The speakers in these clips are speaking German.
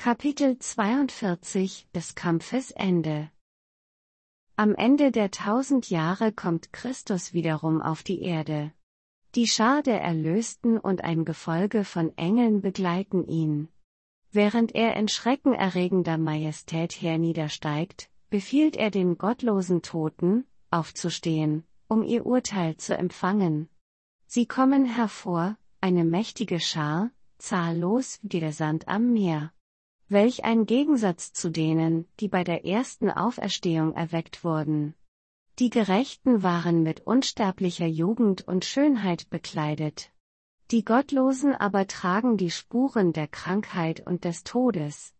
Kapitel 42 des Kampfes Ende. Am Ende der 1000 Jahre kommt Christus wiederum auf die Erde. Die Schar der Erlösten und ein Gefolge von Engeln begleiten ihn. Während er in schreckenerregender Majestät herniedersteigt, befiehlt er den gottlosen Toten, aufzustehen, um ihr Urteil zu empfangen. Sie kommen hervor, eine mächtige Schar, zahllos wie der Sand am Meer. Welch ein Gegensatz zu denen, die bei der ersten Auferstehung erweckt wurden. Die Gerechten waren mit unsterblicher Jugend und Schönheit bekleidet. Die Gottlosen aber tragen die Spuren der Krankheit und des Todes.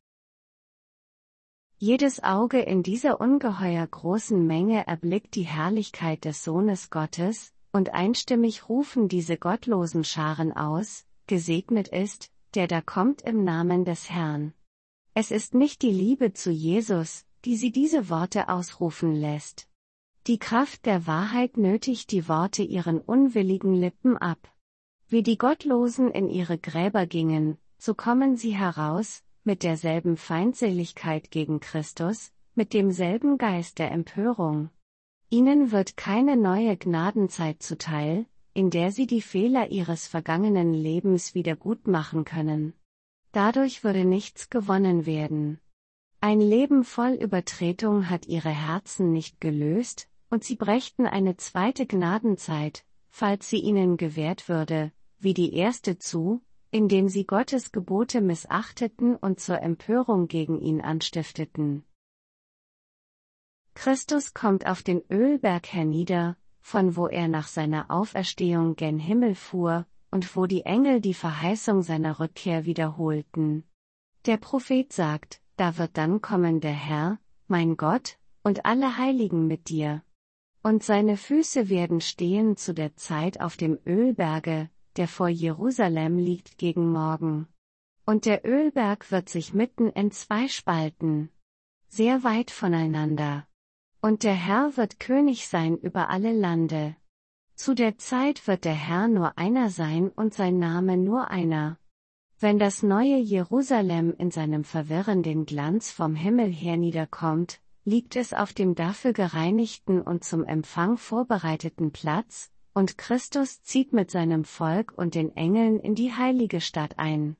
Jedes Auge in dieser ungeheuer großen Menge erblickt die Herrlichkeit des Sohnes Gottes, und einstimmig rufen diese gottlosen Scharen aus: Gesegnet ist, der da kommt im Namen des Herrn. Es ist nicht die Liebe zu Jesus, die sie diese Worte ausrufen lässt. Die Kraft der Wahrheit nötigt die Worte ihren unwilligen Lippen ab. Wie die Gottlosen in ihre Gräber gingen, so kommen sie heraus, mit derselben Feindseligkeit gegen Christus, mit demselben Geist der Empörung. Ihnen wird keine neue Gnadenzeit zuteil, in der sie die Fehler ihres vergangenen Lebens wiedergutmachen können. Dadurch würde nichts gewonnen werden. Ein Leben voll Übertretung hat ihre Herzen nicht gelöst, und sie brächten eine zweite Gnadenzeit, falls sie ihnen gewährt würde, wie die erste zu, indem sie Gottes Gebote missachteten und zur Empörung gegen ihn anstifteten. Christus kommt auf den Ölberg hernieder, von wo er nach seiner Auferstehung gen Himmel fuhr, und wo die Engel die Verheißung seiner Rückkehr wiederholten. Der Prophet sagt: Da wird dann kommen der Herr, mein Gott, und alle Heiligen mit dir. Und seine Füße werden stehen zu der Zeit auf dem Ölberge, der vor Jerusalem liegt gegen Morgen. Und der Ölberg wird sich mitten in zwei spalten, sehr weit voneinander. Und der Herr wird König sein über alle Lande. Zu der Zeit wird der Herr nur einer sein und sein Name nur einer. Wenn das neue Jerusalem in seinem verwirrenden Glanz vom Himmel herniederkommt, liegt es auf dem dafür gereinigten und zum Empfang vorbereiteten Platz, und Christus zieht mit seinem Volk und den Engeln in die heilige Stadt ein.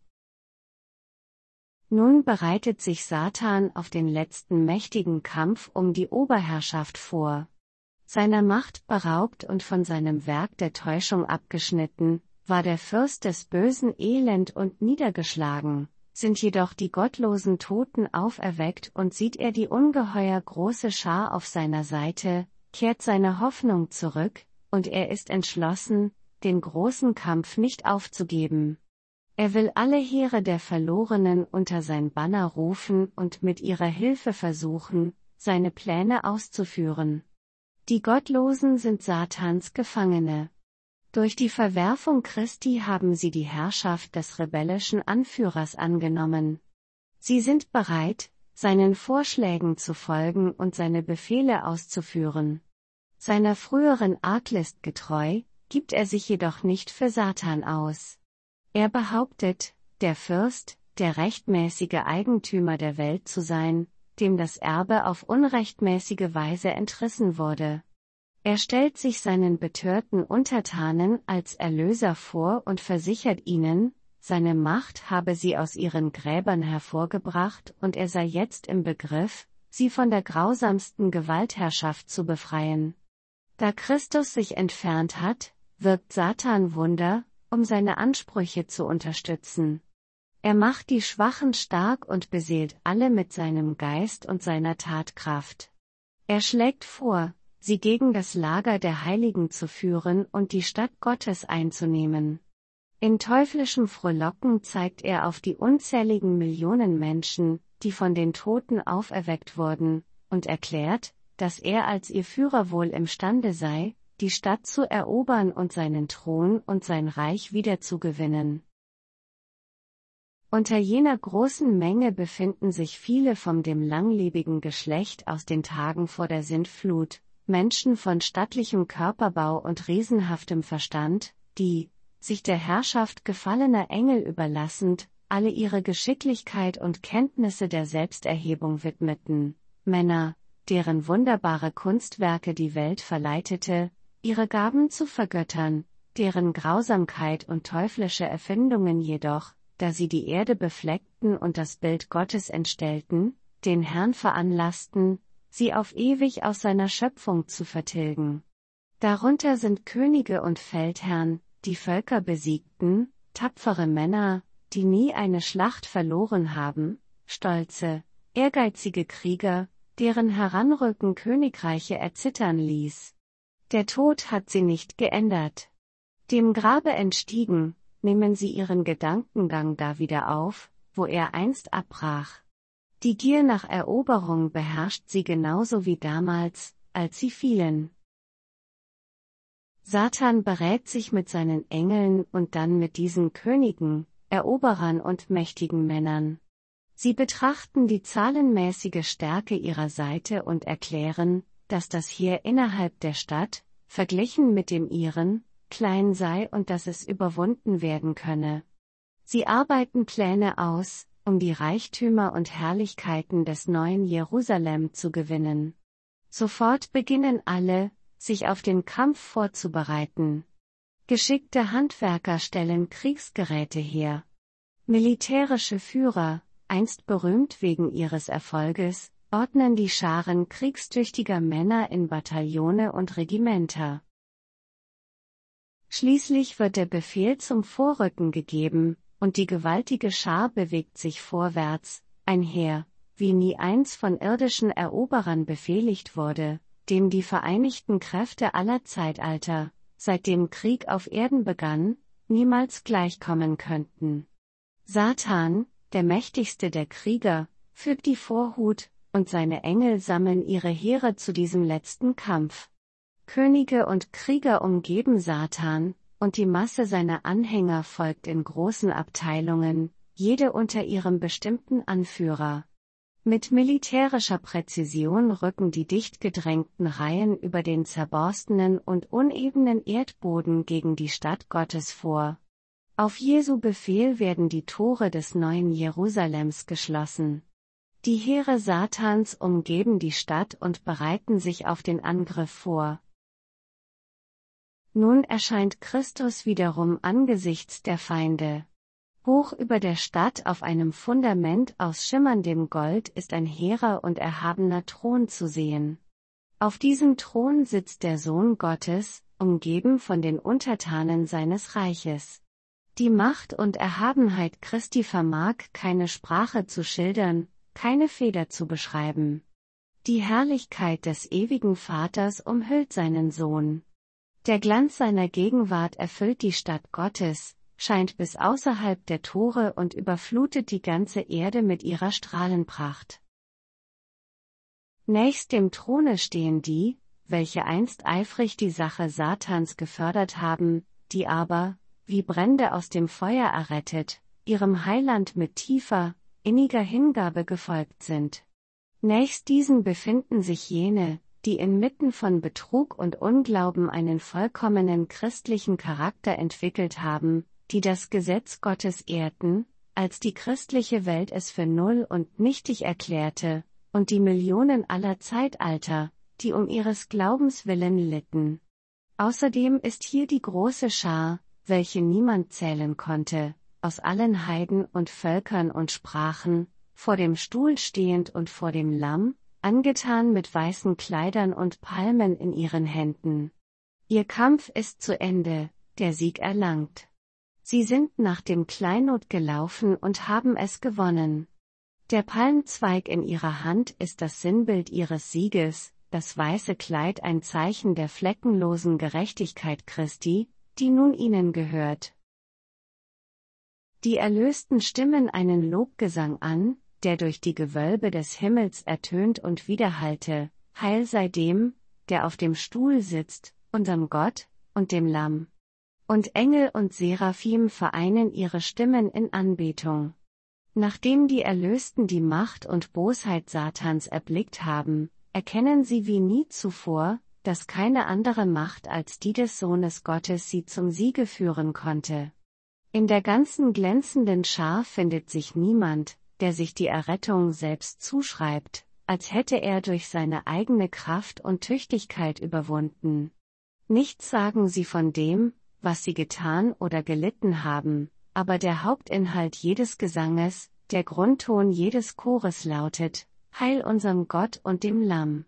Nun bereitet sich Satan auf den letzten mächtigen Kampf um die Oberherrschaft vor. Seiner Macht beraubt und von seinem Werk der Täuschung abgeschnitten, war der Fürst des Bösen elend und niedergeschlagen, sind jedoch die gottlosen Toten auferweckt und sieht er die ungeheuer große Schar auf seiner Seite, kehrt seine Hoffnung zurück, und er ist entschlossen, den großen Kampf nicht aufzugeben. Er will alle Heere der Verlorenen unter sein Banner rufen und mit ihrer Hilfe versuchen, seine Pläne auszuführen. Die Gottlosen sind Satans Gefangene. Durch die Verwerfung Christi haben sie die Herrschaft des rebellischen Anführers angenommen. Sie sind bereit, seinen Vorschlägen zu folgen und seine Befehle auszuführen. Seiner früheren Arglist getreu, gibt er sich jedoch nicht für Satan aus. Er behauptet, der Fürst, der rechtmäßige Eigentümer der Welt zu sein, dem das Erbe auf unrechtmäßige Weise entrissen wurde. Er stellt sich seinen betörten Untertanen als Erlöser vor und versichert ihnen, seine Macht habe sie aus ihren Gräbern hervorgebracht und er sei jetzt im Begriff, sie von der grausamsten Gewaltherrschaft zu befreien. Da Christus sich entfernt hat, wirkt Satan Wunder, um seine Ansprüche zu unterstützen. Er macht die Schwachen stark und beseelt alle mit seinem Geist und seiner Tatkraft. Er schlägt vor, sie gegen das Lager der Heiligen zu führen und die Stadt Gottes einzunehmen. In teuflischem Frohlocken zeigt er auf die unzähligen Millionen Menschen, die von den Toten auferweckt wurden, und erklärt, dass er als ihr Führer wohl imstande sei, die Stadt zu erobern und seinen Thron und sein Reich wiederzugewinnen. Unter jener großen Menge befinden sich viele von dem langlebigen Geschlecht aus den Tagen vor der Sintflut, Menschen von stattlichem Körperbau und riesenhaftem Verstand, die, sich der Herrschaft gefallener Engel überlassend, alle ihre Geschicklichkeit und Kenntnisse der Selbsterhebung widmeten, Männer, deren wunderbare Kunstwerke die Welt verleitete, ihre Gaben zu vergöttern, deren Grausamkeit und teuflische Erfindungen jedoch, da sie die Erde befleckten und das Bild Gottes entstellten, den Herrn veranlassten, sie auf ewig aus seiner Schöpfung zu vertilgen. Darunter sind Könige und Feldherren, die Völker besiegten, tapfere Männer, die nie eine Schlacht verloren haben, stolze, ehrgeizige Krieger, deren Heranrücken Königreiche erzittern ließ. Der Tod hat sie nicht geändert. Dem Grabe entstiegen, nehmen sie ihren Gedankengang da wieder auf, wo er einst abbrach. Die Gier nach Eroberung beherrscht sie genauso wie damals, als sie fielen. Satan berät sich mit seinen Engeln und dann mit diesen Königen, Eroberern und mächtigen Männern. Sie betrachten die zahlenmäßige Stärke ihrer Seite und erklären, dass das Heer innerhalb der Stadt, verglichen mit dem ihren, klein sei und dass es überwunden werden könne. Sie arbeiten Pläne aus, um die Reichtümer und Herrlichkeiten des neuen Jerusalem zu gewinnen. Sofort beginnen alle, sich auf den Kampf vorzubereiten. Geschickte Handwerker stellen Kriegsgeräte her. Militärische Führer, einst berühmt wegen ihres Erfolges, ordnen die Scharen kriegstüchtiger Männer in Bataillone und Regimenter. Schließlich wird der Befehl zum Vorrücken gegeben, und die gewaltige Schar bewegt sich vorwärts, ein Heer, wie nie eins von irdischen Eroberern befehligt wurde, dem die vereinigten Kräfte aller Zeitalter, seitdem Krieg auf Erden begann, niemals gleichkommen könnten. Satan, der mächtigste der Krieger, führt die Vorhut, und seine Engel sammeln ihre Heere zu diesem letzten Kampf. Könige und Krieger umgeben Satan, und die Masse seiner Anhänger folgt in großen Abteilungen, jede unter ihrem bestimmten Anführer. Mit militärischer Präzision rücken die dicht gedrängten Reihen über den zerborstenen und unebenen Erdboden gegen die Stadt Gottes vor. Auf Jesu Befehl werden die Tore des neuen Jerusalems geschlossen. Die Heere Satans umgeben die Stadt und bereiten sich auf den Angriff vor. Nun erscheint Christus wiederum angesichts der Feinde. Hoch über der Stadt auf einem Fundament aus schimmerndem Gold ist ein hehrer und erhabener Thron zu sehen. Auf diesem Thron sitzt der Sohn Gottes, umgeben von den Untertanen seines Reiches. Die Macht und Erhabenheit Christi vermag keine Sprache zu schildern, keine Feder zu beschreiben. Die Herrlichkeit des ewigen Vaters umhüllt seinen Sohn. Der Glanz seiner Gegenwart erfüllt die Stadt Gottes, scheint bis außerhalb der Tore und überflutet die ganze Erde mit ihrer Strahlenpracht. Nächst dem Throne stehen die, welche einst eifrig die Sache Satans gefördert haben, die aber, wie Brände aus dem Feuer errettet, ihrem Heiland mit tiefer, inniger Hingabe gefolgt sind. Nächst diesen befinden sich jene, die inmitten von Betrug und Unglauben einen vollkommenen christlichen Charakter entwickelt haben, die das Gesetz Gottes ehrten, als die christliche Welt es für null und nichtig erklärte, und die Millionen aller Zeitalter, die um ihres Glaubens willen litten. Außerdem ist hier die große Schar, welche niemand zählen konnte, aus allen Heiden und Völkern und Sprachen, vor dem Stuhl stehend und vor dem Lamm, angetan mit weißen Kleidern und Palmen in ihren Händen. Ihr Kampf ist zu Ende, der Sieg erlangt. Sie sind nach dem Kleinod gelaufen und haben es gewonnen. Der Palmzweig in ihrer Hand ist das Sinnbild ihres Sieges, das weiße Kleid ein Zeichen der fleckenlosen Gerechtigkeit Christi, die nun ihnen gehört. Die Erlösten stimmen einen Lobgesang an, der durch die Gewölbe des Himmels ertönt und widerhallte: Heil sei dem, der auf dem Stuhl sitzt, unserem Gott, und dem Lamm. Und Engel und Seraphim vereinen ihre Stimmen in Anbetung. Nachdem die Erlösten die Macht und Bosheit Satans erblickt haben, erkennen sie wie nie zuvor, dass keine andere Macht als die des Sohnes Gottes sie zum Siege führen konnte. In der ganzen glänzenden Schar findet sich niemand, der sich die Errettung selbst zuschreibt, als hätte er durch seine eigene Kraft und Tüchtigkeit überwunden. Nichts sagen sie von dem, was sie getan oder gelitten haben, aber der Hauptinhalt jedes Gesanges, der Grundton jedes Chores lautet: Heil unserem Gott und dem Lamm.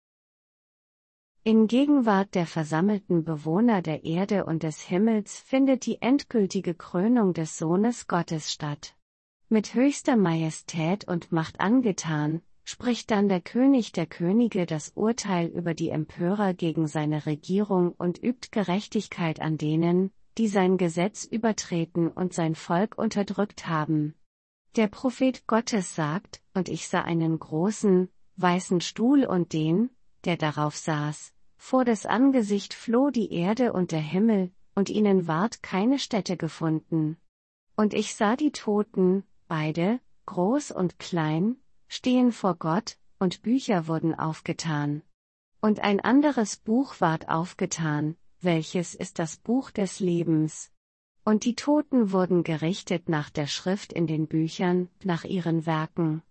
In Gegenwart der versammelten Bewohner der Erde und des Himmels findet die endgültige Krönung des Sohnes Gottes statt. Mit höchster Majestät und Macht angetan, spricht dann der König der Könige das Urteil über die Empörer gegen seine Regierung und übt Gerechtigkeit an denen, die sein Gesetz übertreten und sein Volk unterdrückt haben. Der Prophet Gottes sagt: Und ich sah einen großen, weißen Stuhl und den, der darauf saß. Vor des Angesicht floh die Erde und der Himmel, und ihnen ward keine Stätte gefunden. Und ich sah die Toten, beide, groß und klein, stehen vor Gott, und Bücher wurden aufgetan. Und ein anderes Buch ward aufgetan, welches ist das Buch des Lebens. Und die Toten wurden gerichtet nach der Schrift in den Büchern, nach ihren Werken.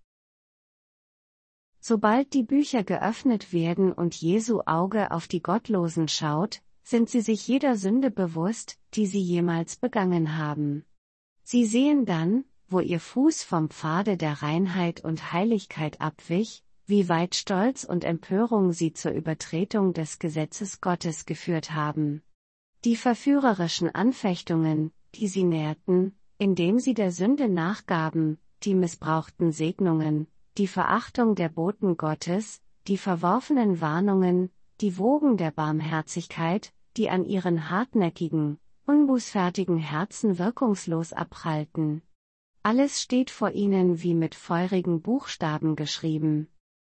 Sobald die Bücher geöffnet werden und Jesu Auge auf die Gottlosen schaut, sind sie sich jeder Sünde bewusst, die sie jemals begangen haben. Sie sehen dann, wo ihr Fuß vom Pfade der Reinheit und Heiligkeit abwich, wie weit Stolz und Empörung sie zur Übertretung des Gesetzes Gottes geführt haben. Die verführerischen Anfechtungen, die sie nährten, indem sie der Sünde nachgaben, die missbrauchten Segnungen, die Verachtung der Boten Gottes, die verworfenen Warnungen, die Wogen der Barmherzigkeit, die an ihren hartnäckigen, unbußfertigen Herzen wirkungslos abprallten. Alles steht vor ihnen wie mit feurigen Buchstaben geschrieben.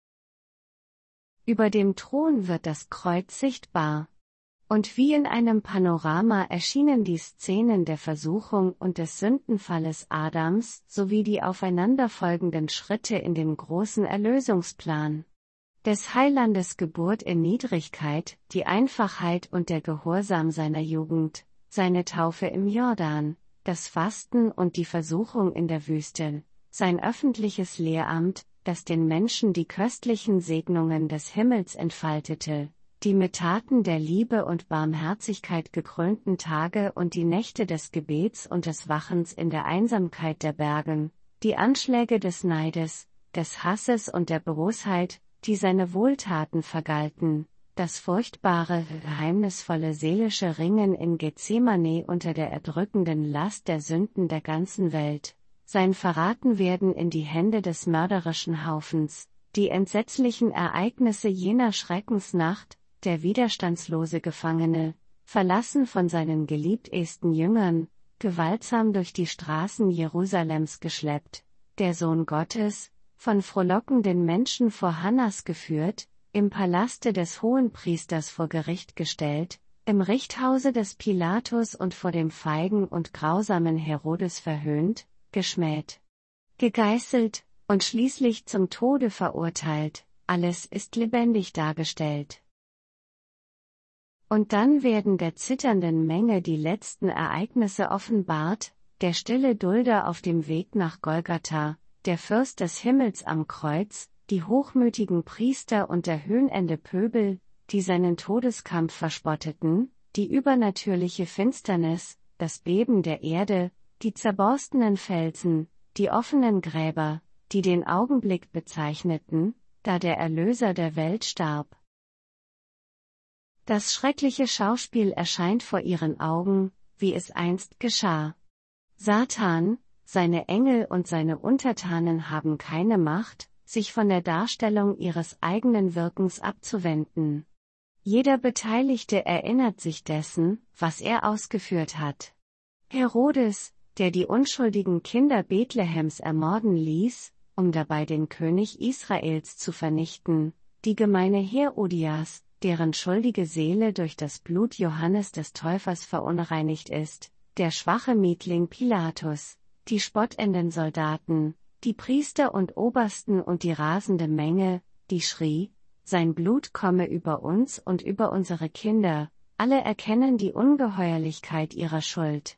Über dem Thron wird das Kreuz sichtbar. Und wie in einem Panorama erschienen die Szenen der Versuchung und des Sündenfalles Adams sowie die aufeinanderfolgenden Schritte in dem großen Erlösungsplan. Des Heilandes Geburt in Niedrigkeit, die Einfachheit und der Gehorsam seiner Jugend, seine Taufe im Jordan, das Fasten und die Versuchung in der Wüste, sein öffentliches Lehramt, das den Menschen die köstlichen Segnungen des Himmels entfaltete, die mit Taten der Liebe und Barmherzigkeit gekrönten Tage und die Nächte des Gebets und des Wachens in der Einsamkeit der Bergen, die Anschläge des Neides, des Hasses und der Bosheit, die seine Wohltaten vergalten, das furchtbare, geheimnisvolle seelische Ringen in Gethsemane unter der erdrückenden Last der Sünden der ganzen Welt, sein Verratenwerden in die Hände des mörderischen Haufens, die entsetzlichen Ereignisse jener Schreckensnacht, der widerstandslose Gefangene, verlassen von seinen geliebtesten Jüngern, gewaltsam durch die Straßen Jerusalems geschleppt, der Sohn Gottes, von frohlockenden Menschen vor Hannas geführt, im Palaste des Hohenpriesters vor Gericht gestellt, im Richthause des Pilatus und vor dem feigen und grausamen Herodes verhöhnt, geschmäht, gegeißelt und schließlich zum Tode verurteilt, alles ist lebendig dargestellt. Und dann werden der zitternden Menge die letzten Ereignisse offenbart, der stille Dulder auf dem Weg nach Golgatha, der Fürst des Himmels am Kreuz, die hochmütigen Priester und der höhnende Pöbel, die seinen Todeskampf verspotteten, die übernatürliche Finsternis, das Beben der Erde, die zerborstenen Felsen, die offenen Gräber, die den Augenblick bezeichneten, da der Erlöser der Welt starb. Das schreckliche Schauspiel erscheint vor ihren Augen, wie es einst geschah. Satan, seine Engel und seine Untertanen haben keine Macht, sich von der Darstellung ihres eigenen Wirkens abzuwenden. Jeder Beteiligte erinnert sich dessen, was er ausgeführt hat. Herodes, der die unschuldigen Kinder Bethlehems ermorden ließ, um dabei den König Israels zu vernichten, die gemeine Herodias, deren schuldige Seele durch das Blut Johannes des Täufers verunreinigt ist, der schwache Mietling Pilatus, die spottenden Soldaten, die Priester und Obersten und die rasende Menge, die schrie: Sein Blut komme über uns und über unsere Kinder, alle erkennen die Ungeheuerlichkeit ihrer Schuld.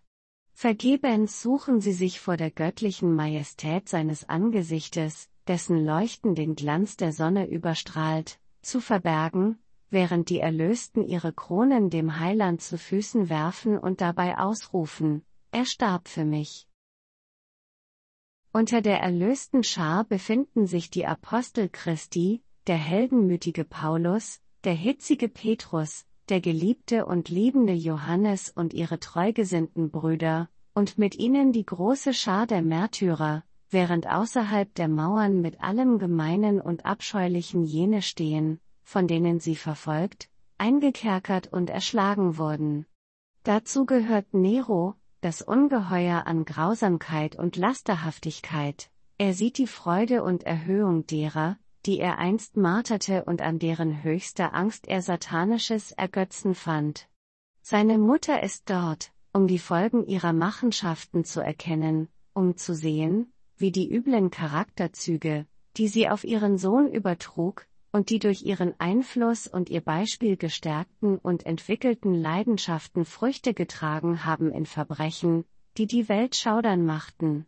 Vergebens suchen sie sich vor der göttlichen Majestät seines Angesichtes, dessen Leuchten den Glanz der Sonne überstrahlt, zu verbergen, während die Erlösten ihre Kronen dem Heiland zu Füßen werfen und dabei ausrufen: Er starb für mich. Unter der erlösten Schar befinden sich die Apostel Christi, der heldenmütige Paulus, der hitzige Petrus, der geliebte und liebende Johannes und ihre treugesinnten Brüder, und mit ihnen die große Schar der Märtyrer, während außerhalb der Mauern mit allem Gemeinen und Abscheulichen jene stehen, von denen sie verfolgt, eingekerkert und erschlagen wurden. Dazu gehört Nero, das Ungeheuer an Grausamkeit und Lasterhaftigkeit. Er sieht die Freude und Erhöhung derer, die er einst marterte und an deren höchster Angst er satanisches Ergötzen fand. Seine Mutter ist dort, um die Folgen ihrer Machenschaften zu erkennen, um zu sehen, wie die üblen Charakterzüge, die sie auf ihren Sohn übertrug, und die durch ihren Einfluss und ihr Beispiel gestärkten und entwickelten Leidenschaften Früchte getragen haben in Verbrechen, die die Welt schaudern machten.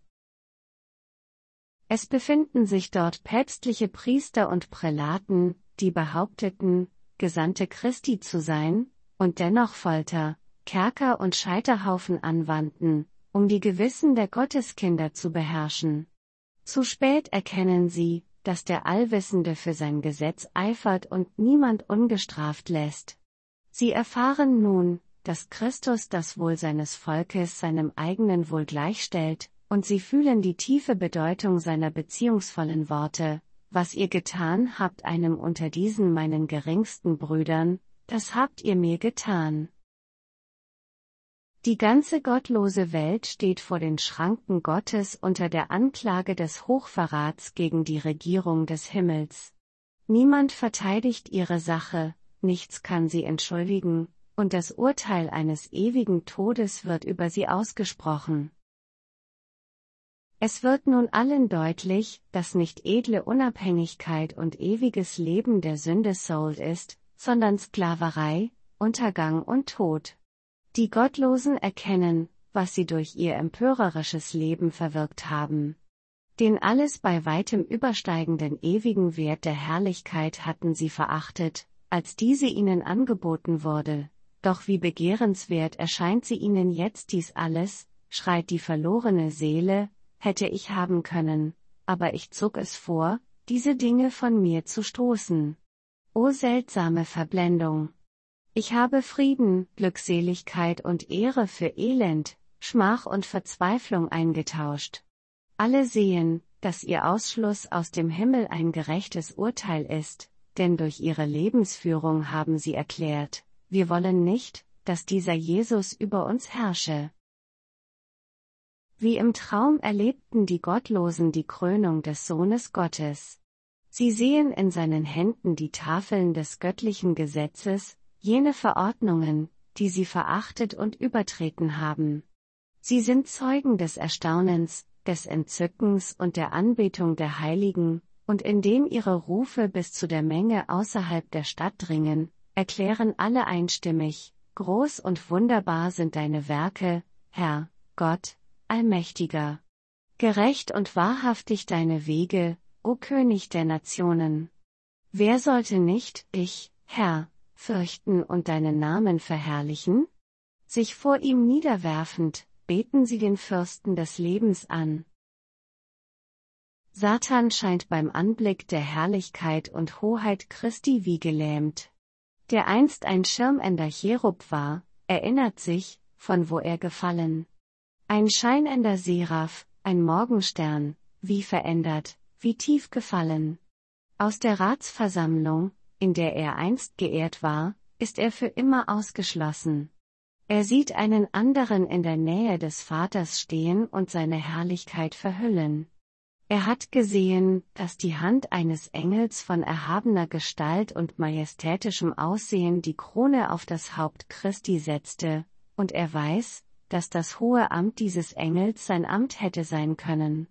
Es befinden sich dort päpstliche Priester und Prälaten, die behaupteten, Gesandte Christi zu sein, und dennoch Folter, Kerker und Scheiterhaufen anwandten, um die Gewissen der Gotteskinder zu beherrschen. Zu spät erkennen sie, dass der Allwissende für sein Gesetz eifert und niemand ungestraft lässt. Sie erfahren nun, dass Christus das Wohl seines Volkes seinem eigenen Wohl gleichstellt, und sie fühlen die tiefe Bedeutung seiner beziehungsvollen Worte: Was ihr getan habt einem unter diesen meinen geringsten Brüdern, das habt ihr mir getan. Die ganze gottlose Welt steht vor den Schranken Gottes unter der Anklage des Hochverrats gegen die Regierung des Himmels. Niemand verteidigt ihre Sache, nichts kann sie entschuldigen, und das Urteil eines ewigen Todes wird über sie ausgesprochen. Es wird nun allen deutlich, dass nicht edle Unabhängigkeit und ewiges Leben der Sünde Soul ist, sondern Sklaverei, Untergang und Tod. Die Gottlosen erkennen, was sie durch ihr empörerisches Leben verwirkt haben. Den alles bei weitem übersteigenden ewigen Wert der Herrlichkeit hatten sie verachtet, als diese ihnen angeboten wurde, doch wie begehrenswert erscheint sie ihnen jetzt dies alles, schreit die verlorene Seele, hätte ich haben können, aber ich zog es vor, diese Dinge von mir zu stoßen. O seltsame Verblendung! Ich habe Frieden, Glückseligkeit und Ehre für Elend, Schmach und Verzweiflung eingetauscht. Alle sehen, dass ihr Ausschluss aus dem Himmel ein gerechtes Urteil ist, denn durch ihre Lebensführung haben sie erklärt: Wir wollen nicht, dass dieser Jesus über uns herrsche. Wie im Traum erlebten die Gottlosen die Krönung des Sohnes Gottes. Sie sehen in seinen Händen die Tafeln des göttlichen Gesetzes, jene Verordnungen, die sie verachtet und übertreten haben. Sie sind Zeugen des Erstaunens, des Entzückens und der Anbetung der Heiligen, und indem ihre Rufe bis zu der Menge außerhalb der Stadt dringen, erklären alle einstimmig: Groß und wunderbar sind deine Werke, Herr, Gott, Allmächtiger. Gerecht und wahrhaftig deine Wege, o König der Nationen. Wer sollte nicht, ich, Herr, fürchten und deinen Namen verherrlichen? Sich vor ihm niederwerfend, beten sie den Fürsten des Lebens an. Satan scheint beim Anblick der Herrlichkeit und Hoheit Christi wie gelähmt. Der einst ein schirmender Cherub war, erinnert sich, von wo er gefallen. Ein scheinender Seraph, ein Morgenstern, wie verändert, wie tief gefallen. Aus der Ratsversammlung, in der er einst geehrt war, ist er für immer ausgeschlossen. Er sieht einen anderen in der Nähe des Vaters stehen und seine Herrlichkeit verhüllen. Er hat gesehen, dass die Hand eines Engels von erhabener Gestalt und majestätischem Aussehen die Krone auf das Haupt Christi setzte, und er weiß, dass das hohe Amt dieses Engels sein Amt hätte sein können.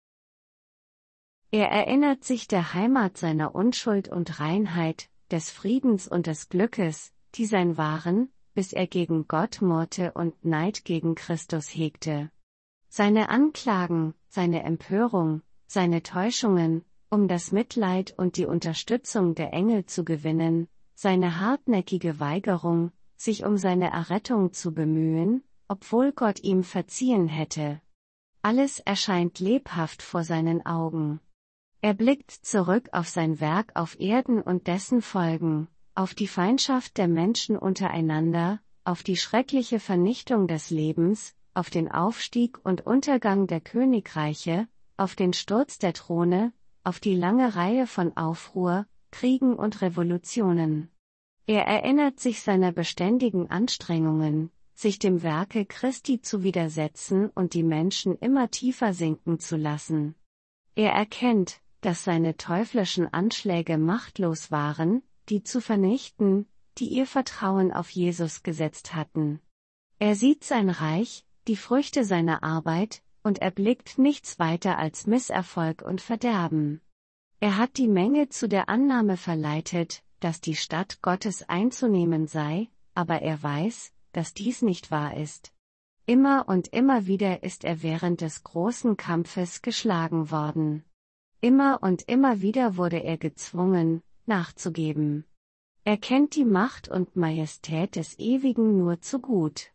Er erinnert sich der Heimat seiner Unschuld und Reinheit, des Friedens und des Glückes, die sein waren, bis er gegen Gott murrte und Neid gegen Christus hegte. Seine Anklagen, seine Empörung, seine Täuschungen, um das Mitleid und die Unterstützung der Engel zu gewinnen, seine hartnäckige Weigerung, sich um seine Errettung zu bemühen, obwohl Gott ihm verziehen hätte. Alles erscheint lebhaft vor seinen Augen. Er blickt zurück auf sein Werk auf Erden und dessen Folgen, auf die Feindschaft der Menschen untereinander, auf die schreckliche Vernichtung des Lebens, auf den Aufstieg und Untergang der Königreiche, auf den Sturz der Throne, auf die lange Reihe von Aufruhr, Kriegen und Revolutionen. Er erinnert sich seiner beständigen Anstrengungen, sich dem Werke Christi zu widersetzen und die Menschen immer tiefer sinken zu lassen. Er erkennt, dass seine teuflischen Anschläge machtlos waren, die zu vernichten, die ihr Vertrauen auf Jesus gesetzt hatten. Er sieht sein Reich, die Früchte seiner Arbeit, und erblickt nichts weiter als Misserfolg und Verderben. Er hat die Menge zu der Annahme verleitet, dass die Stadt Gottes einzunehmen sei, aber er weiß, dass dies nicht wahr ist. Immer und immer wieder ist er während des großen Kampfes geschlagen worden. Immer und immer wieder wurde er gezwungen, nachzugeben. Er kennt die Macht und Majestät des Ewigen nur zu gut.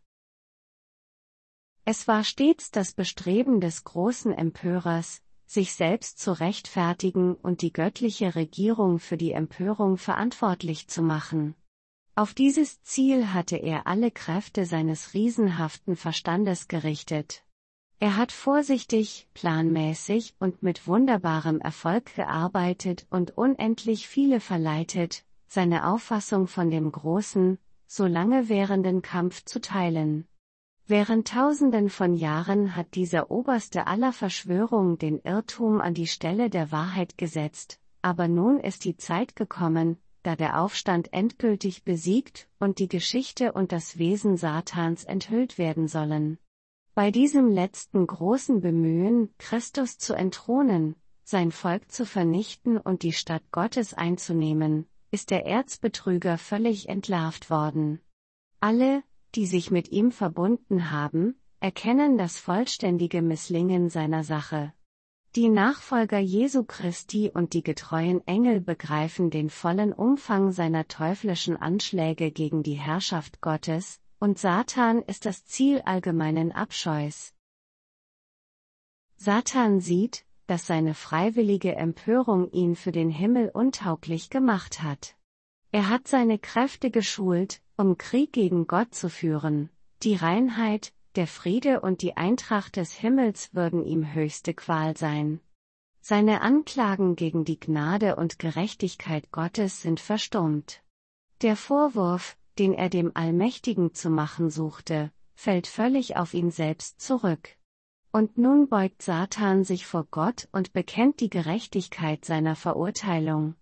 Es war stets das Bestreben des großen Empörers, sich selbst zu rechtfertigen und die göttliche Regierung für die Empörung verantwortlich zu machen. Auf dieses Ziel hatte er alle Kräfte seines riesenhaften Verstandes gerichtet. Er hat vorsichtig, planmäßig und mit wunderbarem Erfolg gearbeitet und unendlich viele verleitet, seine Auffassung von dem großen, so lange währenden Kampf zu teilen. Während Tausenden von Jahren hat dieser oberste aller Verschwörungen den Irrtum an die Stelle der Wahrheit gesetzt, aber nun ist die Zeit gekommen, da der Aufstand endgültig besiegt und die Geschichte und das Wesen Satans enthüllt werden sollen. Bei diesem letzten großen Bemühen, Christus zu entthronen, sein Volk zu vernichten und die Stadt Gottes einzunehmen, ist der Erzbetrüger völlig entlarvt worden. Alle, die sich mit ihm verbunden haben, erkennen das vollständige Misslingen seiner Sache. Die Nachfolger Jesu Christi und die getreuen Engel begreifen den vollen Umfang seiner teuflischen Anschläge gegen die Herrschaft Gottes, und Satan ist das Ziel allgemeinen Abscheus. Satan sieht, dass seine freiwillige Empörung ihn für den Himmel untauglich gemacht hat. Er hat seine Kräfte geschult, um Krieg gegen Gott zu führen. Die Reinheit, der Friede und die Eintracht des Himmels würden ihm höchste Qual sein. Seine Anklagen gegen die Gnade und Gerechtigkeit Gottes sind verstummt. Der Vorwurf, den er dem Allmächtigen zu machen suchte, fällt völlig auf ihn selbst zurück. Und nun beugt Satan sich vor Gott und bekennt die Gerechtigkeit seiner Verurteilung.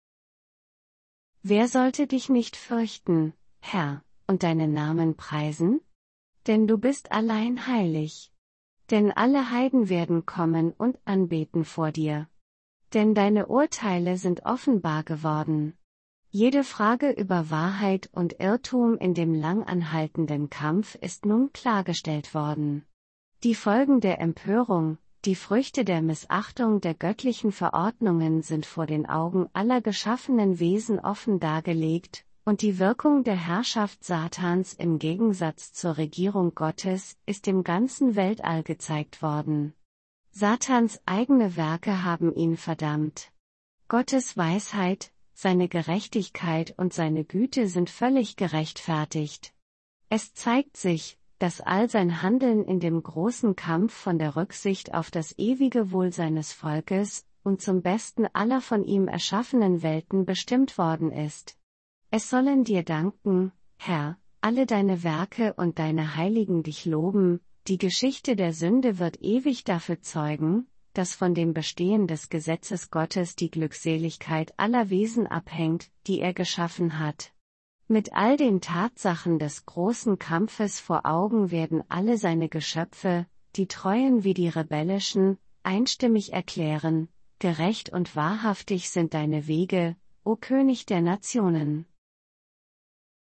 Wer sollte dich nicht fürchten, Herr, und deinen Namen preisen? Denn du bist allein heilig. Denn alle Heiden werden kommen und anbeten vor dir. Denn deine Urteile sind offenbar geworden. Jede Frage über Wahrheit und Irrtum in dem langanhaltenden Kampf ist nun klargestellt worden. Die Folgen der Empörung, die Früchte der Missachtung der göttlichen Verordnungen sind vor den Augen aller geschaffenen Wesen offen dargelegt, und die Wirkung der Herrschaft Satans im Gegensatz zur Regierung Gottes ist dem ganzen Weltall gezeigt worden. Satans eigene Werke haben ihn verdammt. Gottes Weisheit, seine Gerechtigkeit und seine Güte sind völlig gerechtfertigt. Es zeigt sich, dass all sein Handeln in dem großen Kampf von der Rücksicht auf das ewige Wohl seines Volkes und zum Besten aller von ihm erschaffenen Welten bestimmt worden ist. Es sollen dir danken, Herr, alle deine Werke und deine Heiligen dich loben, die Geschichte der Sünde wird ewig dafür zeugen, dass von dem Bestehen des Gesetzes Gottes die Glückseligkeit aller Wesen abhängt, die er geschaffen hat. Mit all den Tatsachen des großen Kampfes vor Augen werden alle seine Geschöpfe, die Treuen wie die Rebellischen, einstimmig erklären: Gerecht und wahrhaftig sind deine Wege, o König der Nationen.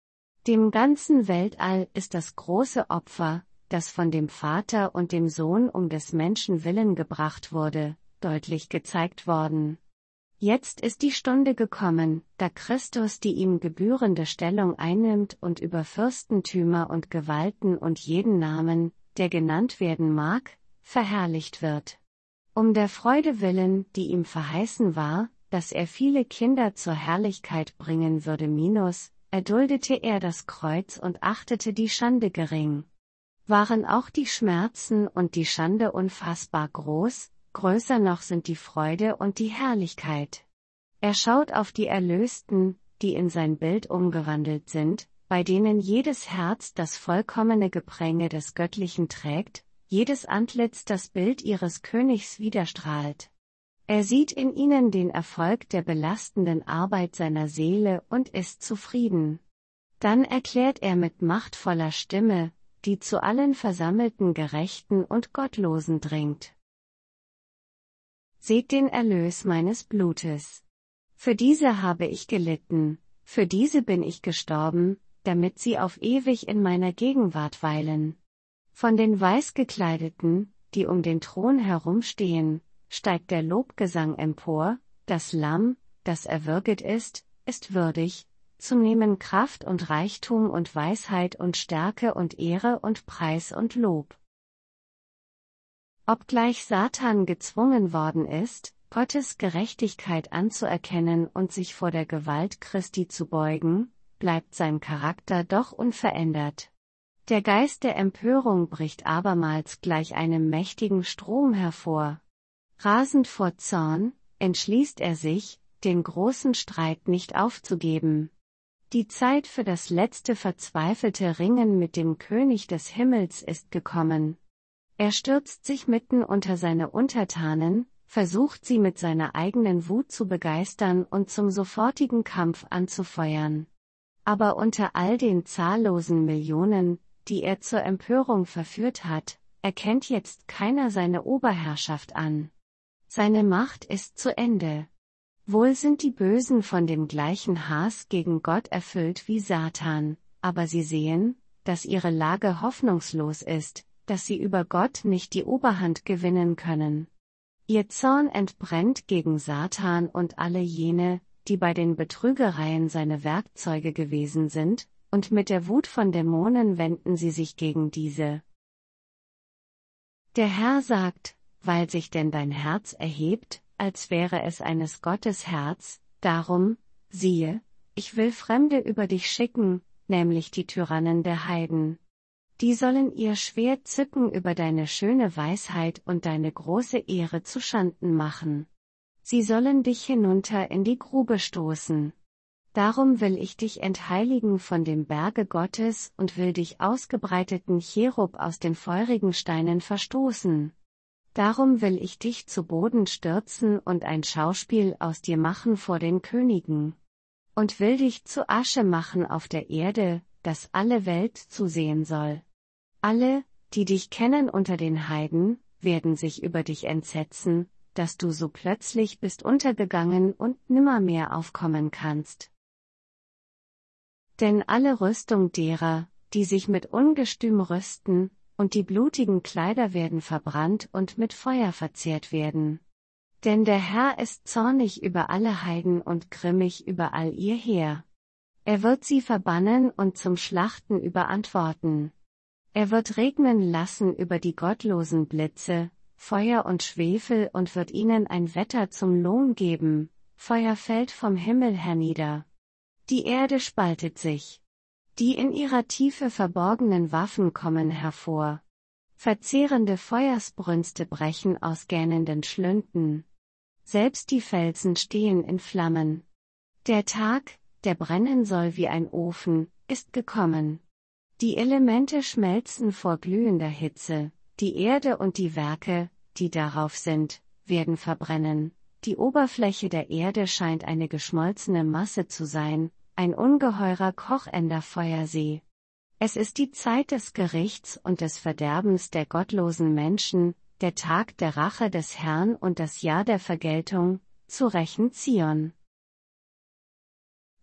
Dem ganzen Weltall ist das große Opfer, das von dem Vater und dem Sohn um des Menschen willen gebracht wurde, deutlich gezeigt worden. Jetzt ist die Stunde gekommen, da Christus die ihm gebührende Stellung einnimmt und über Fürstentümer und Gewalten und jeden Namen, der genannt werden mag, verherrlicht wird. Um der Freude willen, die ihm verheißen war, dass er viele Kinder zur Herrlichkeit bringen würde erduldete er das Kreuz und achtete die Schande gering. Waren auch die Schmerzen und die Schande unfassbar groß, größer noch sind die Freude und die Herrlichkeit. Er schaut auf die Erlösten, die in sein Bild umgewandelt sind, bei denen jedes Herz das vollkommene Gepränge des Göttlichen trägt, jedes Antlitz das Bild ihres Königs widerstrahlt. Er sieht in ihnen den Erfolg der belastenden Arbeit seiner Seele und ist zufrieden. Dann erklärt er mit machtvoller Stimme, die zu allen versammelten Gerechten und Gottlosen dringt: Seht den Erlös meines Blutes. Für diese habe ich gelitten, für diese bin ich gestorben, damit sie auf ewig in meiner Gegenwart weilen. Von den Weißgekleideten, die um den Thron herumstehen, steigt der Lobgesang empor: Das Lamm, das erwürget ist würdig, zu nehmen Kraft und Reichtum und Weisheit und Stärke und Ehre und Preis und Lob. Obgleich Satan gezwungen worden ist, Gottes Gerechtigkeit anzuerkennen und sich vor der Gewalt Christi zu beugen, bleibt sein Charakter doch unverändert. Der Geist der Empörung bricht abermals gleich einem mächtigen Strom hervor. Rasend vor Zorn, entschließt er sich, den großen Streit nicht aufzugeben. Die Zeit für das letzte verzweifelte Ringen mit dem König des Himmels ist gekommen. Er stürzt sich mitten unter seine Untertanen, versucht sie mit seiner eigenen Wut zu begeistern und zum sofortigen Kampf anzufeuern. Aber unter all den zahllosen Millionen, die er zur Empörung verführt hat, erkennt jetzt keiner seine Oberherrschaft an. Seine Macht ist zu Ende. Wohl sind die Bösen von dem gleichen Hass gegen Gott erfüllt wie Satan, aber sie sehen, dass ihre Lage hoffnungslos ist, dass sie über Gott nicht die Oberhand gewinnen können. Ihr Zorn entbrennt gegen Satan und alle jene, die bei den Betrügereien seine Werkzeuge gewesen sind, und mit der Wut von Dämonen wenden sie sich gegen diese. Der Herr sagt: Weil sich denn dein Herz erhebt, als wäre es eines Gottes Herz, darum, siehe, ich will Fremde über dich schicken, nämlich die Tyrannen der Heiden. Die sollen ihr Schwert zücken über deine schöne Weisheit und deine große Ehre zuschanden machen. Sie sollen dich hinunter in die Grube stoßen. Darum will ich dich entheiligen von dem Berge Gottes und will dich ausgebreiteten Cherub aus den feurigen Steinen verstoßen. Darum will ich dich zu Boden stürzen und ein Schauspiel aus dir machen vor den Königen. Und will dich zu Asche machen auf der Erde, dass alle Welt zusehen soll. Alle, die dich kennen unter den Heiden, werden sich über dich entsetzen, dass du so plötzlich bist untergegangen und nimmermehr aufkommen kannst. Denn alle Rüstung derer, die sich mit Ungestüm rüsten, und die blutigen Kleider werden verbrannt und mit Feuer verzehrt werden. Denn der Herr ist zornig über alle Heiden und grimmig über all ihr Heer. Er wird sie verbannen und zum Schlachten überantworten. Er wird regnen lassen über die gottlosen Blitze, Feuer und Schwefel und wird ihnen ein Wetter zum Lohn geben, Feuer fällt vom Himmel hernieder. Die Erde spaltet sich. Die in ihrer Tiefe verborgenen Waffen kommen hervor. Verzehrende Feuersbrünste brechen aus gähnenden Schlünden. Selbst die Felsen stehen in Flammen. Der Tag, der brennen soll wie ein Ofen, ist gekommen. Die Elemente schmelzen vor glühender Hitze, die Erde und die Werke, die darauf sind, werden verbrennen. Die Oberfläche der Erde scheint eine geschmolzene Masse zu sein, ein ungeheurer kochender Feuersee. Es ist die Zeit des Gerichts und des Verderbens der gottlosen Menschen, der Tag der Rache des Herrn und das Jahr der Vergeltung, zu rächen Zion.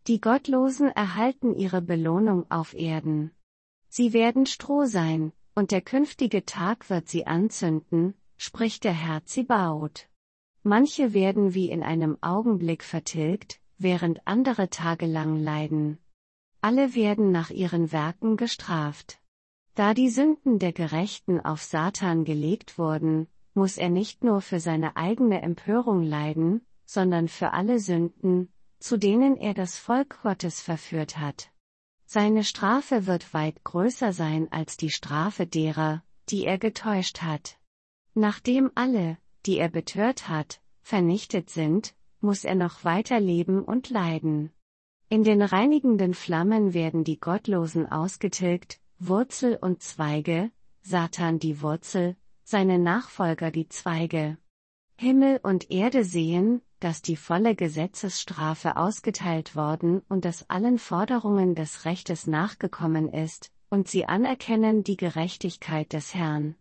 Die Gottlosen erhalten ihre Belohnung auf Erden. Sie werden Stroh sein, und der künftige Tag wird sie anzünden, spricht der Herr Zebaoth. Manche werden wie in einem Augenblick vertilgt, während andere tagelang leiden. Alle werden nach ihren Werken gestraft. Da die Sünden der Gerechten auf Satan gelegt wurden, muss er nicht nur für seine eigene Empörung leiden, sondern für alle Sünden, zu denen er das Volk Gottes verführt hat. Seine Strafe wird weit größer sein als die Strafe derer, die er getäuscht hat. Nachdem alle, die er betört hat, vernichtet sind, muss er noch weiter leben und leiden. In den reinigenden Flammen werden die Gottlosen ausgetilgt, Wurzel und Zweige, Satan die Wurzel, seine Nachfolger die Zweige. Himmel und Erde sehen, dass die volle Gesetzesstrafe ausgeteilt worden und dass allen Forderungen des Rechtes nachgekommen ist, und sie anerkennen die Gerechtigkeit des Herrn.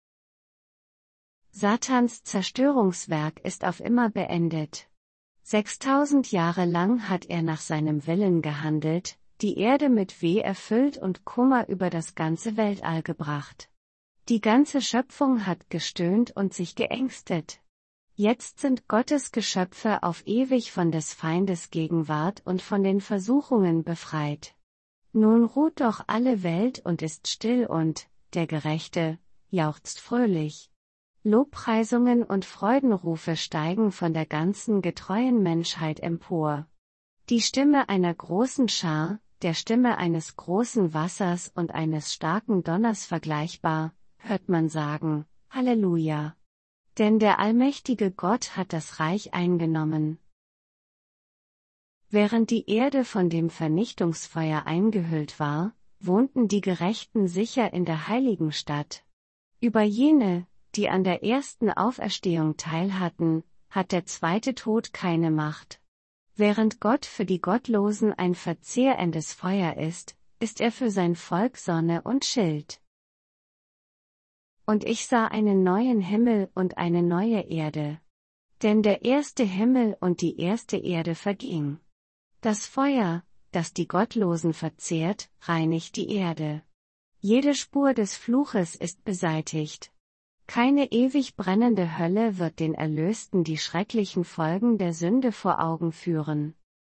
Satans Zerstörungswerk ist auf immer beendet. 6000 Jahre lang hat er nach seinem Willen gehandelt, die Erde mit Weh erfüllt und Kummer über das ganze Weltall gebracht. Die ganze Schöpfung hat gestöhnt und sich geängstet. Jetzt sind Gottes Geschöpfe auf ewig von des Feindes Gegenwart und von den Versuchungen befreit. Nun ruht doch alle Welt und ist still und, der Gerechte, jauchzt fröhlich. Lobpreisungen und Freudenrufe steigen von der ganzen getreuen Menschheit empor. Die Stimme einer großen Schar, der Stimme eines großen Wassers und eines starken Donners vergleichbar, hört man sagen, Halleluja! Denn der allmächtige Gott hat das Reich eingenommen. Während die Erde von dem Vernichtungsfeuer eingehüllt war, wohnten die Gerechten sicher in der heiligen Stadt. Über jene, die an der ersten Auferstehung teilhatten, hat der zweite Tod keine Macht. Während Gott für die Gottlosen ein verzehrendes Feuer ist, ist er für sein Volk Sonne und Schild. Und ich sah einen neuen Himmel und eine neue Erde. Denn der erste Himmel und die erste Erde verging. Das Feuer, das die Gottlosen verzehrt, reinigt die Erde. Jede Spur des Fluches ist beseitigt. Keine ewig brennende Hölle wird den Erlösten die schrecklichen Folgen der Sünde vor Augen führen.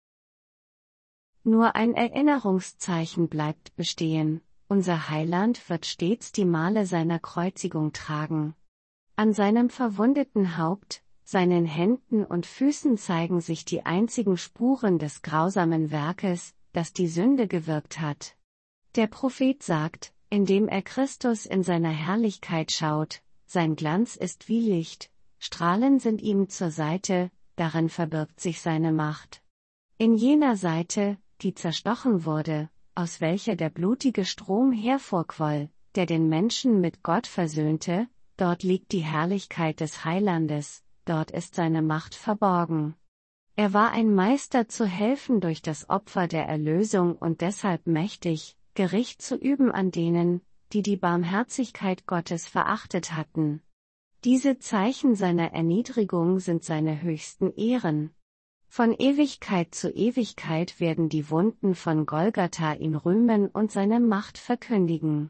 Nur ein Erinnerungszeichen bleibt bestehen. Unser Heiland wird stets die Male seiner Kreuzigung tragen. An seinem verwundeten Haupt, seinen Händen und Füßen zeigen sich die einzigen Spuren des grausamen Werkes, das die Sünde gewirkt hat. Der Prophet sagt, indem er Christus in seiner Herrlichkeit schaut, sein Glanz ist wie Licht, Strahlen sind ihm zur Seite, darin verbirgt sich seine Macht. In jener Seite, die zerstochen wurde, aus welcher der blutige Strom hervorquoll, der den Menschen mit Gott versöhnte, dort liegt die Herrlichkeit des Heilandes, dort ist seine Macht verborgen. Er war ein Meister zu helfen durch das Opfer der Erlösung und deshalb mächtig, Gericht zu üben an denen, die die Barmherzigkeit Gottes verachtet hatten. Diese Zeichen seiner Erniedrigung sind seine höchsten Ehren. Von Ewigkeit zu Ewigkeit werden die Wunden von Golgatha ihn rühmen und seine Macht verkündigen.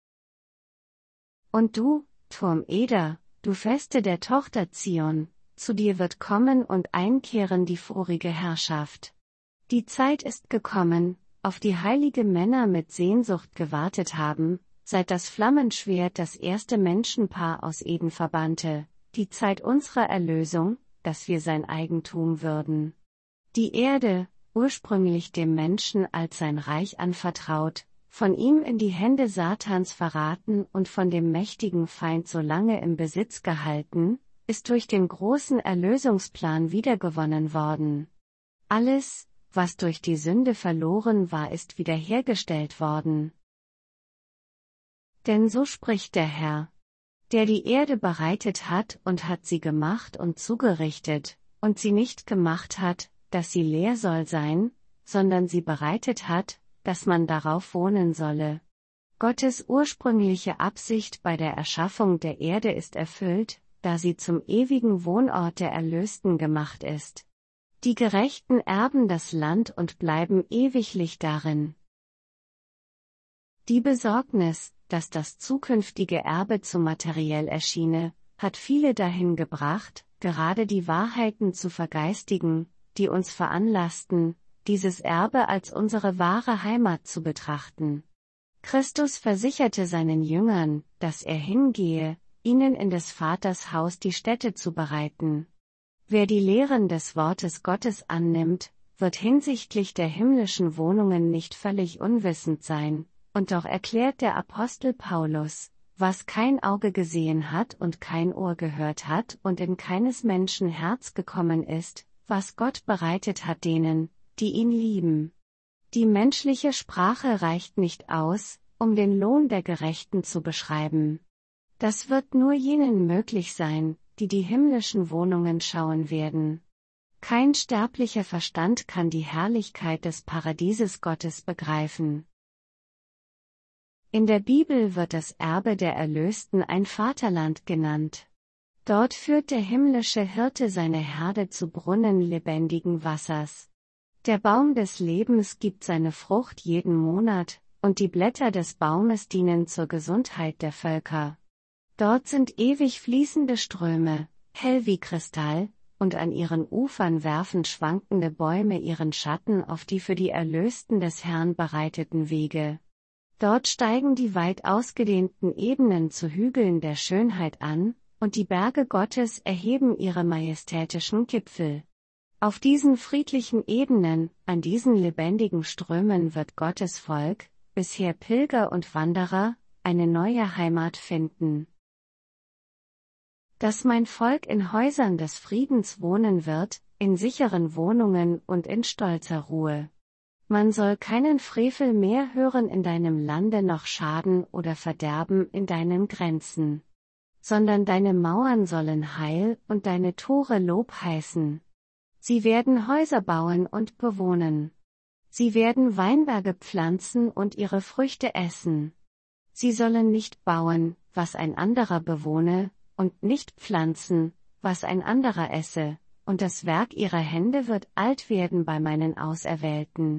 Und du, Turm Eder, du Feste der Tochter Zion, zu dir wird kommen und einkehren die vorige Herrschaft. Die Zeit ist gekommen, auf die heilige Männer mit Sehnsucht gewartet haben, seit das Flammenschwert das erste Menschenpaar aus Eden verbannte, die Zeit unserer Erlösung, dass wir sein Eigentum würden. Die Erde, ursprünglich dem Menschen als sein Reich anvertraut, von ihm in die Hände Satans verraten und von dem mächtigen Feind so lange im Besitz gehalten, ist durch den großen Erlösungsplan wiedergewonnen worden. Alles, was durch die Sünde verloren war, ist wiederhergestellt worden. Denn so spricht der Herr, der die Erde bereitet hat und hat sie gemacht und zugerichtet, und sie nicht gemacht hat, dass sie leer soll sein, sondern sie bereitet hat, dass man darauf wohnen solle. Gottes ursprüngliche Absicht bei der Erschaffung der Erde ist erfüllt, da sie zum ewigen Wohnort der Erlösten gemacht ist. Die Gerechten erben das Land und bleiben ewiglich darin. Die Besorgnis, dass das zukünftige Erbe zu materiell erschiene, hat viele dahin gebracht, gerade die Wahrheiten zu vergeistigen, die uns veranlassten, dieses Erbe als unsere wahre Heimat zu betrachten. Christus versicherte seinen Jüngern, dass er hingehe, ihnen in des Vaters Haus die Stätte zu bereiten. Wer die Lehren des Wortes Gottes annimmt, wird hinsichtlich der himmlischen Wohnungen nicht völlig unwissend sein, und doch erklärt der Apostel Paulus, was kein Auge gesehen hat und kein Ohr gehört hat und in keines Menschen Herz gekommen ist, was Gott bereitet hat denen, die ihn lieben. Die menschliche Sprache reicht nicht aus, um den Lohn der Gerechten zu beschreiben. Das wird nur jenen möglich sein, die die himmlischen Wohnungen schauen werden. Kein sterblicher Verstand kann die Herrlichkeit des Paradieses Gottes begreifen. In der Bibel wird das Erbe der Erlösten ein Vaterland genannt. Dort führt der himmlische Hirte seine Herde zu Brunnen lebendigen Wassers. Der Baum des Lebens gibt seine Frucht jeden Monat, und die Blätter des Baumes dienen zur Gesundheit der Völker. Dort sind ewig fließende Ströme, hell wie Kristall, und an ihren Ufern werfen schwankende Bäume ihren Schatten auf die für die Erlösten des Herrn bereiteten Wege. Dort steigen die weit ausgedehnten Ebenen zu Hügeln der Schönheit an, und die Berge Gottes erheben ihre majestätischen Gipfel. Auf diesen friedlichen Ebenen, an diesen lebendigen Strömen wird Gottes Volk, bisher Pilger und Wanderer, eine neue Heimat finden. Dass mein Volk in Häusern des Friedens wohnen wird, in sicheren Wohnungen und in stolzer Ruhe. Man soll keinen Frevel mehr hören in deinem Lande noch Schaden oder Verderben in deinen Grenzen. Sondern deine Mauern sollen Heil und deine Tore Lob heißen. Sie werden Häuser bauen und bewohnen. Sie werden Weinberge pflanzen und ihre Früchte essen. Sie sollen nicht bauen, was ein anderer bewohne, und nicht pflanzen, was ein anderer esse, und das Werk ihrer Hände wird alt werden bei meinen Auserwählten.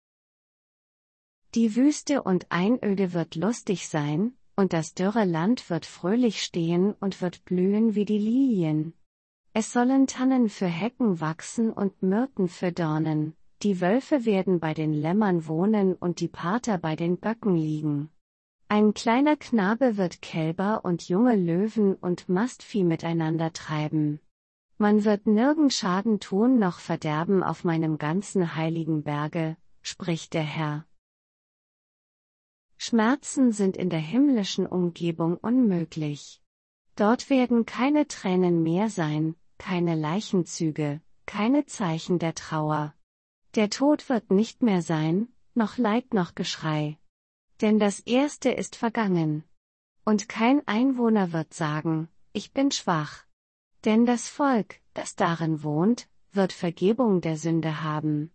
Die Wüste und Einöde wird lustig sein, und das dürre Land wird fröhlich stehen und wird blühen wie die Lilien. Es sollen Tannen für Hecken wachsen und Myrten für Dornen, die Wölfe werden bei den Lämmern wohnen und die Parther bei den Böcken liegen. Ein kleiner Knabe wird Kälber und junge Löwen und Mastvieh miteinander treiben. Man wird nirgends Schaden tun noch Verderben auf meinem ganzen heiligen Berge, spricht der Herr. Schmerzen sind in der himmlischen Umgebung unmöglich. Dort werden keine Tränen mehr sein, keine Leichenzüge, keine Zeichen der Trauer. Der Tod wird nicht mehr sein, noch Leid noch Geschrei. Denn das Erste ist vergangen. Und kein Einwohner wird sagen, ich bin schwach. Denn das Volk, das darin wohnt, wird Vergebung der Sünde haben.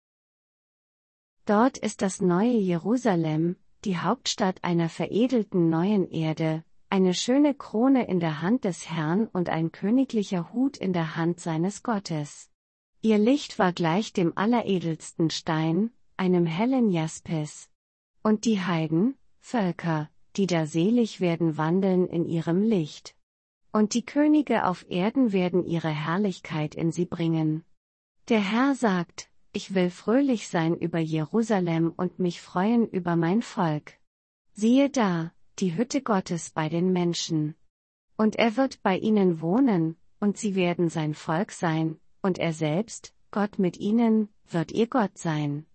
Dort ist das neue Jerusalem, die Hauptstadt einer veredelten neuen Erde, eine schöne Krone in der Hand des Herrn und ein königlicher Hut in der Hand seines Gottes. Ihr Licht war gleich dem alleredelsten Stein, einem hellen Jaspis. Und die Heiden, Völker, die da selig werden, wandeln in ihrem Licht. Und die Könige auf Erden werden ihre Herrlichkeit in sie bringen. Der Herr sagt, ich will fröhlich sein über Jerusalem und mich freuen über mein Volk. Siehe da, die Hütte Gottes bei den Menschen. Und er wird bei ihnen wohnen, und sie werden sein Volk sein, und er selbst, Gott mit ihnen, wird ihr Gott sein.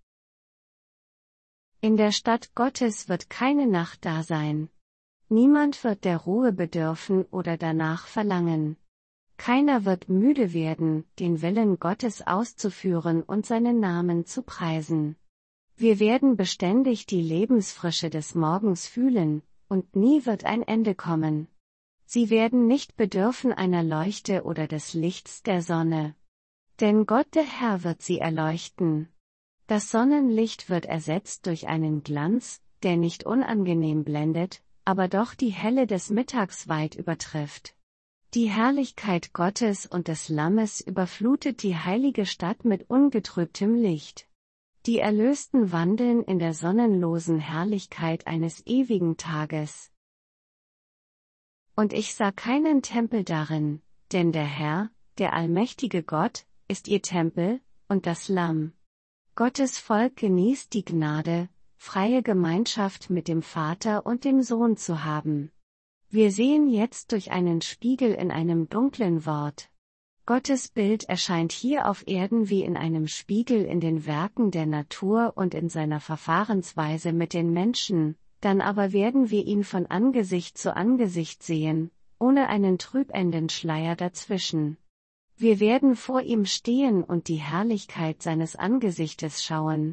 In der Stadt Gottes wird keine Nacht da sein. Niemand wird der Ruhe bedürfen oder danach verlangen. Keiner wird müde werden, den Willen Gottes auszuführen und seinen Namen zu preisen. Wir werden beständig die Lebensfrische des Morgens fühlen, und nie wird ein Ende kommen. Sie werden nicht bedürfen einer Leuchte oder des Lichts der Sonne. Denn Gott der Herr wird sie erleuchten. Das Sonnenlicht wird ersetzt durch einen Glanz, der nicht unangenehm blendet, aber doch die Helle des Mittags weit übertrifft. Die Herrlichkeit Gottes und des Lammes überflutet die heilige Stadt mit ungetrübtem Licht. Die Erlösten wandeln in der sonnenlosen Herrlichkeit eines ewigen Tages. Und ich sah keinen Tempel darin, denn der Herr, der allmächtige Gott, ist ihr Tempel, und das Lamm. Gottes Volk genießt die Gnade, freie Gemeinschaft mit dem Vater und dem Sohn zu haben. Wir sehen jetzt durch einen Spiegel in einem dunklen Wort. Gottes Bild erscheint hier auf Erden wie in einem Spiegel in den Werken der Natur und in seiner Verfahrensweise mit den Menschen, dann aber werden wir ihn von Angesicht zu Angesicht sehen, ohne einen trübenden Schleier dazwischen. Wir werden vor ihm stehen und die Herrlichkeit seines Angesichtes schauen.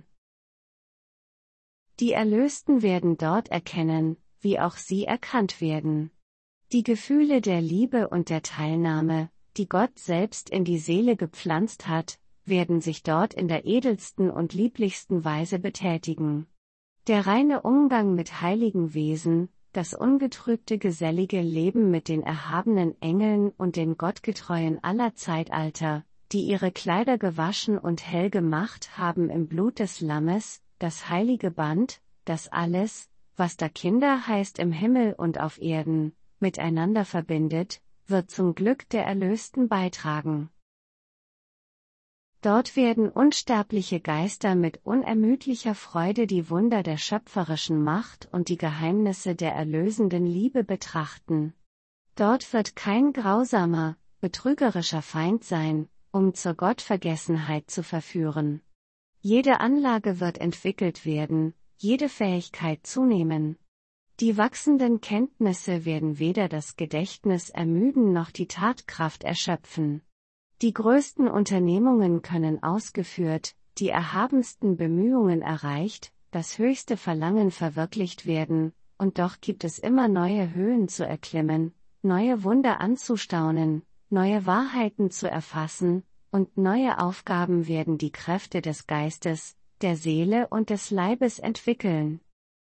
Die Erlösten werden dort erkennen, wie auch sie erkannt werden. Die Gefühle der Liebe und der Teilnahme, die Gott selbst in die Seele gepflanzt hat, werden sich dort in der edelsten und lieblichsten Weise betätigen. Der reine Umgang mit heiligen Wesen, das ungetrübte gesellige Leben mit den erhabenen Engeln und den Gottgetreuen aller Zeitalter, die ihre Kleider gewaschen und hell gemacht haben im Blut des Lammes, das heilige Band, das alles, was da Kinder heißt im Himmel und auf Erden, miteinander verbindet, wird zum Glück der Erlösten beitragen. Dort werden unsterbliche Geister mit unermüdlicher Freude die Wunder der schöpferischen Macht und die Geheimnisse der erlösenden Liebe betrachten. Dort wird kein grausamer, betrügerischer Feind sein, um zur Gottvergessenheit zu verführen. Jede Anlage wird entwickelt werden, jede Fähigkeit zunehmen. Die wachsenden Kenntnisse werden weder das Gedächtnis ermüden noch die Tatkraft erschöpfen. Die größten Unternehmungen können ausgeführt, die erhabensten Bemühungen erreicht, das höchste Verlangen verwirklicht werden, und doch gibt es immer neue Höhen zu erklimmen, neue Wunder anzustaunen, neue Wahrheiten zu erfassen, und neue Aufgaben werden die Kräfte des Geistes, der Seele und des Leibes entwickeln.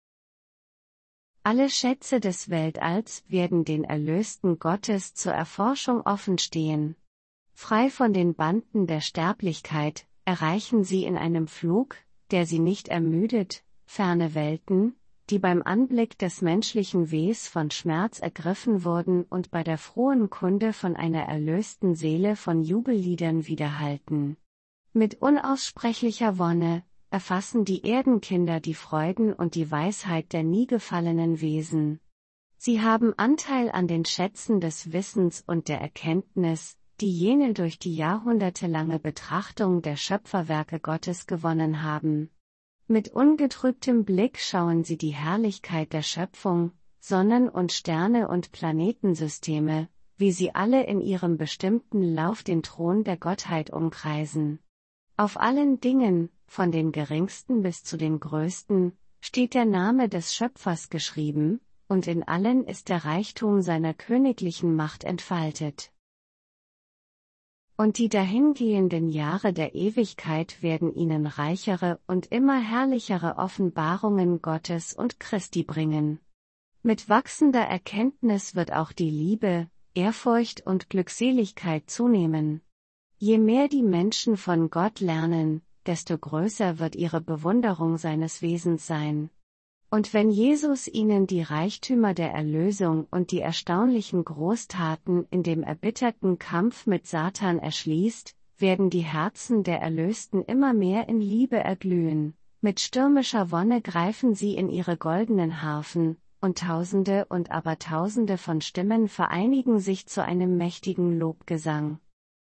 Alle Schätze des Weltalls werden den Erlösten Gottes zur Erforschung offenstehen. Frei von den Banden der Sterblichkeit, erreichen sie in einem Flug, der sie nicht ermüdet, ferne Welten, die beim Anblick des menschlichen Wehs von Schmerz ergriffen wurden und bei der frohen Kunde von einer erlösten Seele von Jubelliedern widerhalten. Mit unaussprechlicher Wonne erfassen die Erdenkinder die Freuden und die Weisheit der nie gefallenen Wesen. Sie haben Anteil an den Schätzen des Wissens und der Erkenntnis, die jene durch die jahrhundertelange Betrachtung der Schöpferwerke Gottes gewonnen haben. Mit ungetrübtem Blick schauen sie die Herrlichkeit der Schöpfung, Sonnen und Sterne und Planetensysteme, wie sie alle in ihrem bestimmten Lauf den Thron der Gottheit umkreisen. Auf allen Dingen, von den geringsten bis zu den größten, steht der Name des Schöpfers geschrieben, und in allen ist der Reichtum seiner königlichen Macht entfaltet. Und die dahingehenden Jahre der Ewigkeit werden ihnen reichere und immer herrlichere Offenbarungen Gottes und Christi bringen. Mit wachsender Erkenntnis wird auch die Liebe, Ehrfurcht und Glückseligkeit zunehmen. Je mehr die Menschen von Gott lernen, desto größer wird ihre Bewunderung seines Wesens sein. Und wenn Jesus ihnen die Reichtümer der Erlösung und die erstaunlichen Großtaten in dem erbitterten Kampf mit Satan erschließt, werden die Herzen der Erlösten immer mehr in Liebe erglühen. Mit stürmischer Wonne greifen sie in ihre goldenen Harfen, und Tausende und Abertausende von Stimmen vereinigen sich zu einem mächtigen Lobgesang.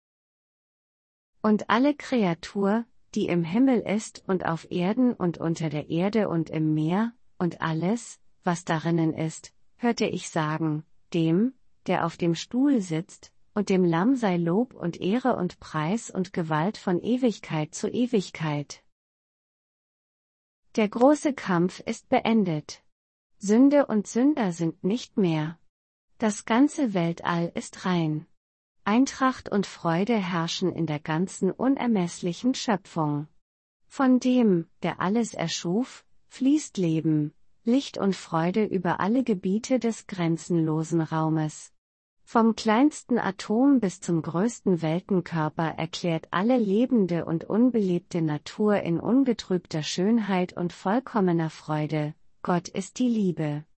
Und alle Kreatur, die im Himmel ist und auf Erden und unter der Erde und im Meer, und alles, was darinnen ist, hörte ich sagen, dem, der auf dem Stuhl sitzt, und dem Lamm sei Lob und Ehre und Preis und Gewalt von Ewigkeit zu Ewigkeit. Der große Kampf ist beendet. Sünde und Sünder sind nicht mehr. Das ganze Weltall ist rein. Eintracht und Freude herrschen in der ganzen unermesslichen Schöpfung. Von dem, der alles erschuf, fließt Leben, Licht und Freude über alle Gebiete des grenzenlosen Raumes. Vom kleinsten Atom bis zum größten Weltenkörper erklärt alle lebende und unbelebte Natur in ungetrübter Schönheit und vollkommener Freude: Gott ist die Liebe.